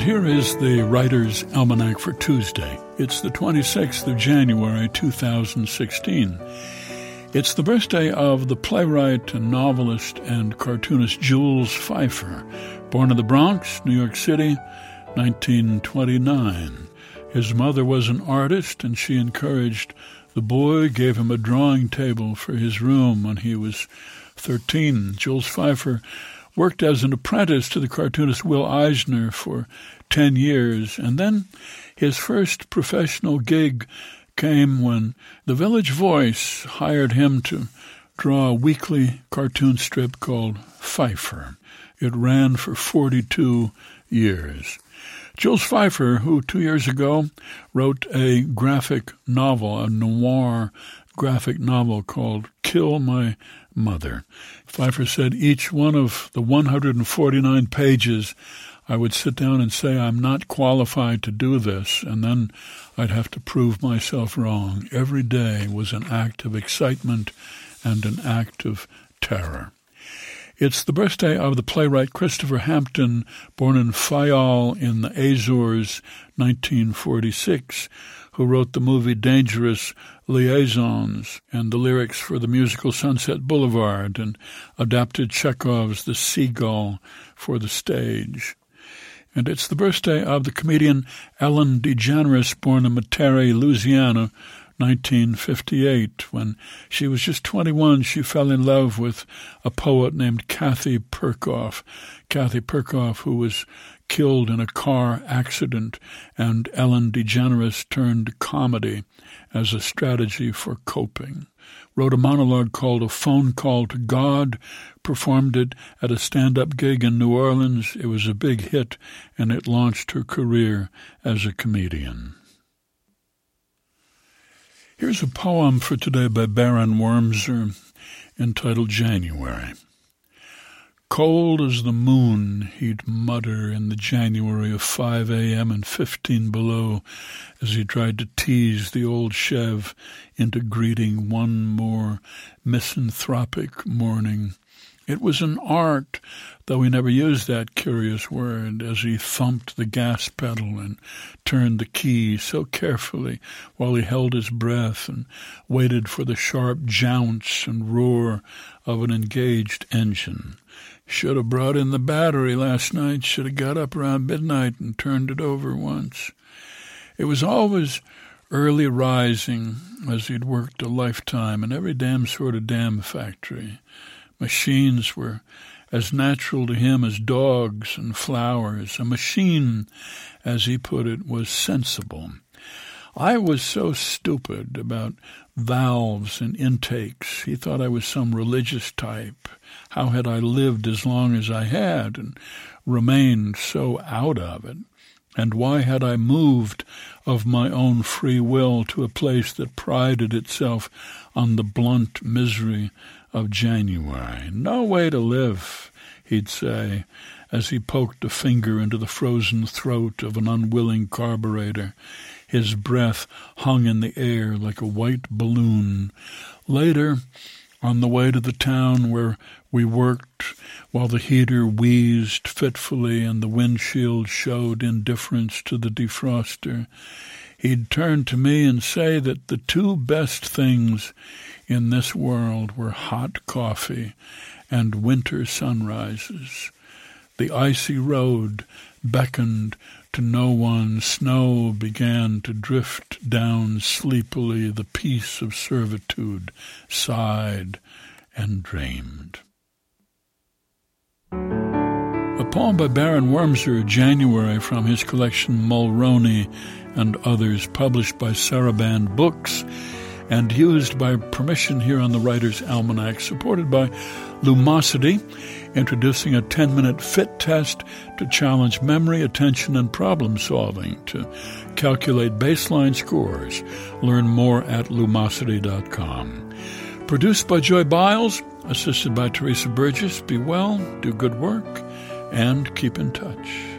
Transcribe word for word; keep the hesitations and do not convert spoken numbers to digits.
here is the Writer's Almanac for Tuesday. It's the twenty-sixth of January, two thousand sixteen. It's the birthday of the playwright and novelist and cartoonist Jules Feiffer, born in the Bronx, New York City, nineteen twenty-nine. His mother was an artist, and she encouraged the boy, gave him a drawing table for his room when he was thirteen. Jules Feiffer worked as an apprentice to the cartoonist Will Eisner for ten years, and then his first professional gig came when the Village Voice hired him to draw a weekly cartoon strip called Feiffer. It ran for forty-two years. Jules Feiffer, who two years ago wrote a graphic novel, a noir graphic novel called Kill My Mother. Feiffer said each one of the one hundred forty-nine pages I would sit down and say, I'm not qualified to do this, and then I'd have to prove myself wrong. Every day was an act of excitement and an act of terror. It's the birthday of the playwright Christopher Hampton, born in Fayal in the Azores, nineteen forty-six, who wrote the movie Dangerous Liaisons and the lyrics for the musical Sunset Boulevard and adapted Chekhov's The Seagull for the stage. And it's the birthday of the comedian Ellen DeGeneres, born in Metairie, Louisiana, nineteen fifty-eight. When she was just twenty-one, she fell in love with a poet named Kathy Perkoff. Kathy Perkoff, who was killed in a car accident, and Ellen DeGeneres turned to comedy as a strategy for coping. Wrote a monologue called A Phone Call to God, performed it at a stand-up gig in New Orleans. It was a big hit, and it launched her career as a comedian. Here's a poem for today by Baron Wormser entitled January. Cold as the moon, he'd mutter in the January of five a.m. and fifteen below as he tried to tease the old Chev into greeting one more misanthropic morning. It was an art, though he never used that curious word, as he thumped the gas pedal and turned the key so carefully while he held his breath and waited for the sharp jounce and roar of an engaged engine. Should have brought in the battery last night, should have got up around midnight and turned it over once. It was always early rising, as he'd worked a lifetime in every damn sort of damn factory. Machines were as natural to him as dogs and flowers. A machine, as he put it, was sensible. I was so stupid about valves and intakes. He thought I was some religious type. How had I lived as long as I had and remained so out of it? And why had I moved of my own free will to a place that prided itself on the blunt misery of January? No way to live, he'd say, as he poked a finger into the frozen throat of an unwilling carburetor. His breath hung in the air like a white balloon. Later, on the way to the town where we worked, while the heater wheezed fitfully and the windshield showed indifference to the defroster, he'd turn to me and say that the two best things in this world were hot coffee and winter sunrises. The icy road beckoned to no one. Snow began to drift down sleepily. The peace of servitude sighed and dreamed. A poem by Baron Wormser, January, from his collection Mulroney and Others, published by Saraband Books and used by permission here on the Writer's Almanac, supported by Lumosity, introducing a ten-minute fit test to challenge memory, attention, and problem-solving to calculate baseline scores. Learn more at lumosity dot com. Produced by Joy Biles, assisted by Teresa Burgess. Be well, do good work, and keep in touch.